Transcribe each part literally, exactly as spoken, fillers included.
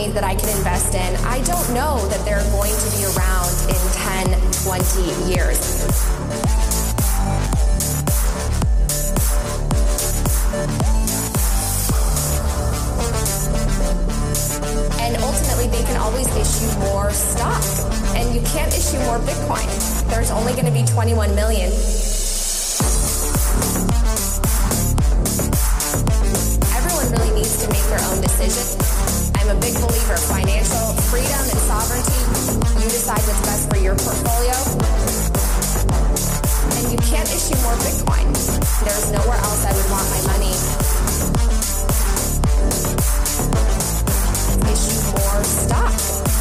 companies that I can invest in, I don't know that they're going to be around in ten, twenty years. And ultimately, they can always issue more stock. And you can't issue more Bitcoin. There's only going to be twenty-one million. Everyone really needs to make their own decision. I'm a big believer of financial freedom and sovereignty. You decide what's best for your portfolio. And you can't issue more Bitcoin. There's nowhere else I would want my money. Issue more stock.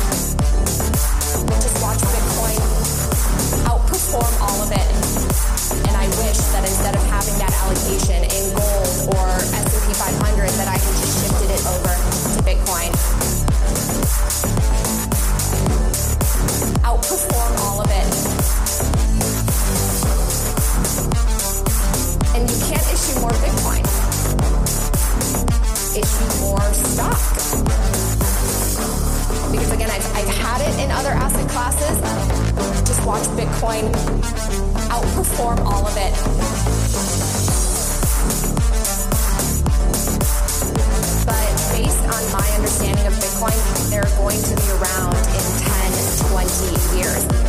Just watch Bitcoin outperform all of it. And I wish that instead of having that allocation in gold or S and P five hundred, that I had just shifted it over to Bitcoin. Outperform all of it. And you can't issue more Bitcoin. Issue more stock. Because again, I've, I've had it in other asset classes. Just watch Bitcoin outperform all of it. But based on my understanding of Bitcoin, they're going to be around in ten, twenty years.